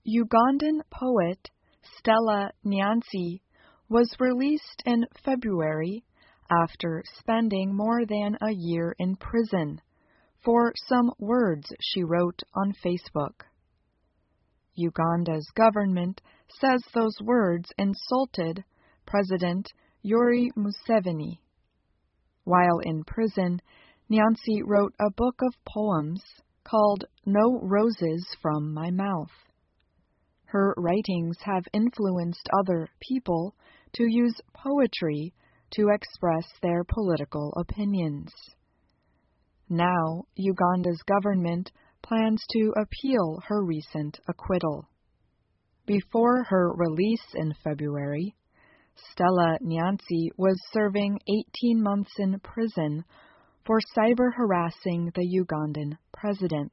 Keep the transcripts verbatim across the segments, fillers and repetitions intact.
Ugandan poet Stella Nyanzi was released in February after spending more than a year in prison for some words she wrote on Facebook. Uganda's government says those words insulted President Yoweri Museveni. While in prison, Nyanzi wrote a book of poems called No Roses from My Mouth. Her writings have influenced other people to use poetry to express their political opinions. Now, Uganda's government plans to appeal her recent acquittal. Before her release in February, Stella Nyanzi was serving eighteen months in prison for cyber harassing the Ugandan president.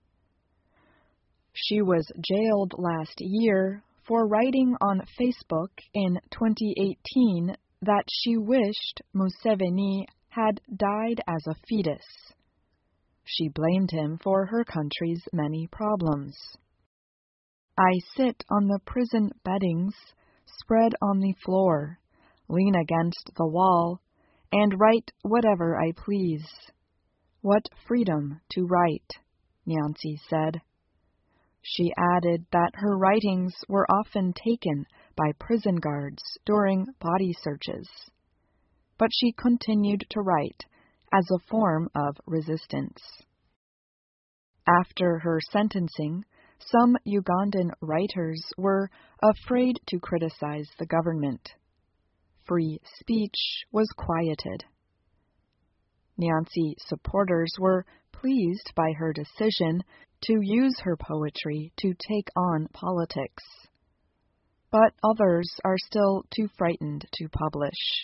She was jailed last year for writing on Facebook in twenty eighteen that she wished Museveni had died as a fetus. She blamed him for her country's many problems. I sit on the prison beddings, spread on the floor, lean against the wall, and write whatever I please. What freedom to write, Nyanzi said. She added that her writings were often taken by prison guards during body searches. But she continued to write as a form of resistance. After her sentencing, some Ugandan writers were afraid to criticize the government. Free speech was quieted. Nyanzi supporters were pleased by her decision to use her poetry to take on politics. But others are still too frightened to publish.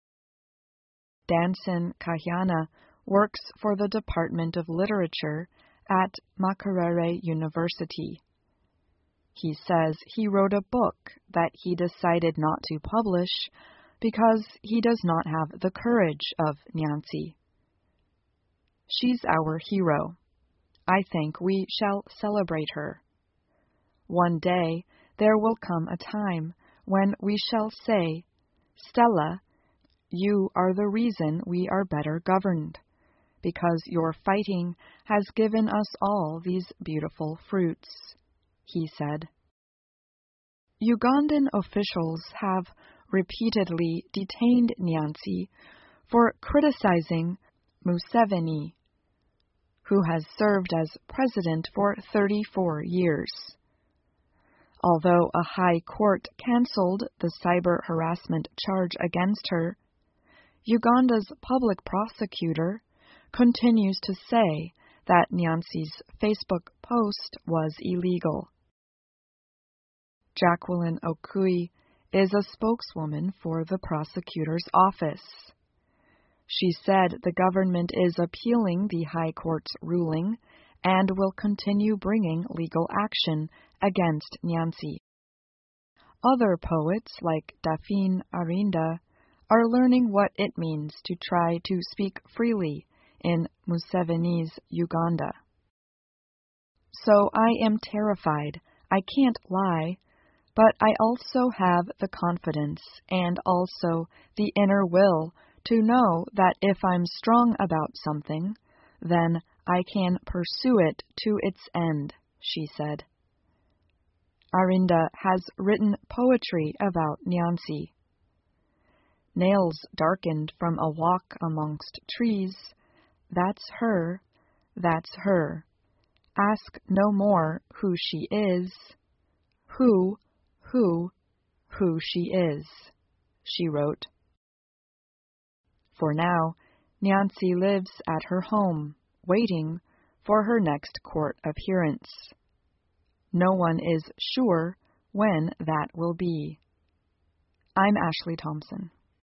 Danson Kahyana works for the Department of Literature at Makerere University. He says he wrote a book that he decided not to publish because he does not have the courage of Nyanzi. She's our hero. I think we shall celebrate her. One day there will come a time when we shall say, Stella, you are the reason we are better governed, because your fighting has given us all these beautiful fruits, he said. Ugandan officials have repeatedly detained Nyanzi for criticizing Museveni, who has served as president for thirty-four years. Although a high court cancelled the cyber harassment charge against her, Uganda's public prosecutor continues to say that Nyanzi's Facebook post was illegal. Jacqueline Okui is a spokeswoman for the prosecutor's office. She said the government is appealing the High Court's ruling and will continue bringing legal action against Nyanzi. Other poets like Daphne Arinda are learning what it means to try to speak freely in Museveni's Uganda. So I am terrified, I can't lie, but I also have the confidence and also the inner will to know that if I'm strong about something, then I can pursue it to its end, she said. Arinda has written poetry about Nyanzi. Nails darkened from a walk amongst trees. That's her, that's her. Ask no more who she is. Who, who, who she is, she wrote. For now, Nyanzi lives at her home, waiting for her next court appearance. No one is sure when that will be. I'm Ashley Thompson.